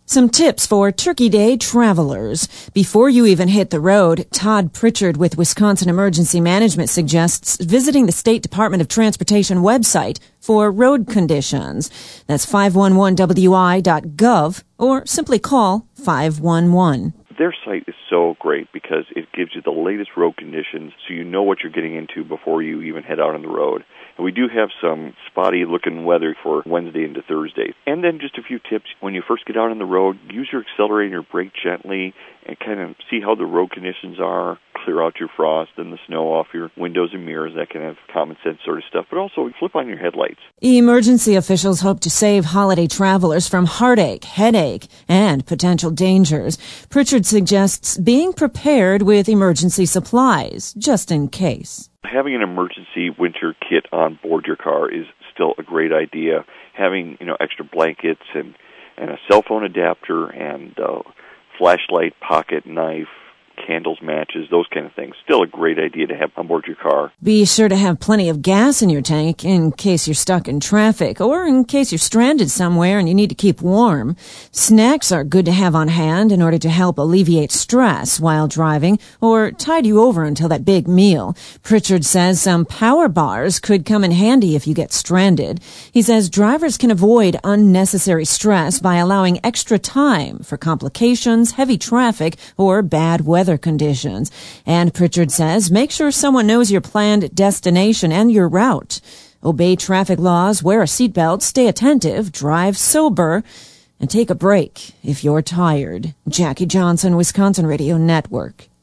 Some tips for Turkey Day travelers. Before you even hit the road, Todd Pritchard with Wisconsin Emergency Management suggests visiting the State Department of Transportation website for road conditions. That's 511wi.gov or simply call 511. Their site is so great because it gives you the latest road conditions so you know what you're getting into before you even head out on the road. And we do have some spotty-looking weather for Wednesday into Thursday. And then just a few tips. When you first get out on the road, use your accelerator and your brake gently and kind of see how the road conditions are. Clear out your frost and the snow off your windows and mirrors, that kind of common sense sort of stuff. But also flip on your headlights. Emergency officials hope to save holiday travelers from heartache, headache, and potential dangers. Pritchard suggests being prepared with emergency supplies, just in case. Having an emergency winter kit on board your car is still a great idea. Having, extra blankets and a cell phone adapter and flashlight, pocket knife, candles, matches, those kind of things. Still a great idea to have on board your car. Be sure to have plenty of gas in your tank in case you're stuck in traffic or in case you're stranded somewhere and you need to keep warm. Snacks are good to have on hand in order to help alleviate stress while driving or tide you over until that big meal. Pritchard says some power bars could come in handy if you get stranded. He says drivers can avoid unnecessary stress by allowing extra time for complications, heavy traffic, or bad weather conditions. And Pritchard says make sure someone knows your planned destination and your route. Obey traffic laws, wear a seatbelt, stay attentive, drive sober, and take a break if you're tired. Jackie Johnson, Wisconsin Radio Network.